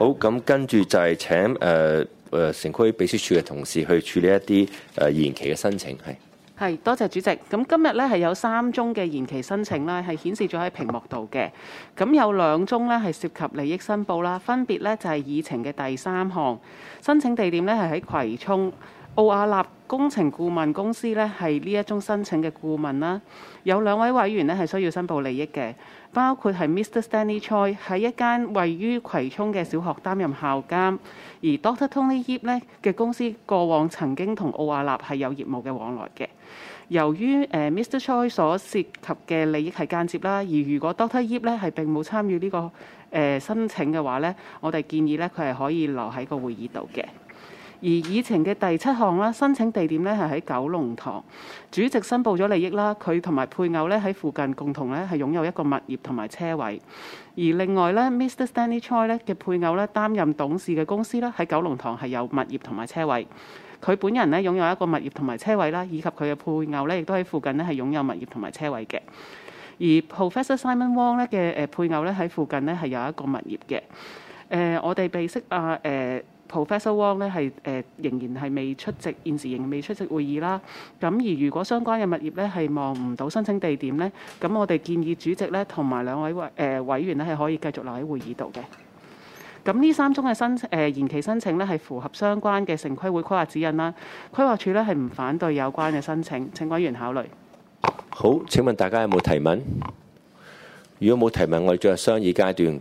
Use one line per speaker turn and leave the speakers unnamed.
好，咁跟住就係請城區秘書處嘅同事去處理一啲延期嘅申請，
係，多謝主席。咁今日咧係有3宗嘅延期申請啦，係顯示咗喺屏幕度嘅。咁有2宗咧係涉及利益申報啦，分別咧就係議程嘅第3項，申請地點咧係喺葵涌。奧亞納工程顧問公司咧係呢一宗申請嘅顧問啦。有2位委員咧係需要申報利益嘅，包括係 Mr. Stanley Choi 喺一間位於葵涌嘅小學擔任校監，而 Dr. Tony Yip 咧嘅公司過往曾經同奧亞納係有業務嘅往來嘅。由於Mr. Choi 所涉及嘅利益係間接啦，而如果 Dr. Yip 咧係並冇參與呢個申請嘅話咧，我哋建議咧佢係可以留喺個會議度嘅。而議程嘅第7項啦，申請地點咧係喺九龍塘，主席申報咗利益啦，佢同埋配偶咧喺附近共同咧係擁有一個物業同埋車位。而另外咧，Mr. Stanley Choi 咧嘅配偶咧擔任董事嘅公司啦，喺九龍塘係有物業同埋車位。佢本人咧擁有一個物業同埋車位啦，以及佢嘅配偶咧亦都喺附近咧係擁有物業同埋車位嘅。而 Professor Simon Wong 咧嘅配偶咧喺附近咧係有一個物業嘅。我哋備悉Professor Wong 咧係仍然係未出席，現時仍未出席會議啦。咁而如果相關嘅物業咧係望唔到申請地點咧，咁我哋建議主席咧同埋2位委員咧係可以繼續留喺會議度嘅。咁呢3宗嘅延期申請咧係符合相關嘅城規會規劃指引啦。規劃署咧係唔反對有關嘅申請，請委員考慮。
好，請問大家有冇提問？如果冇提問，我哋進入商議階段。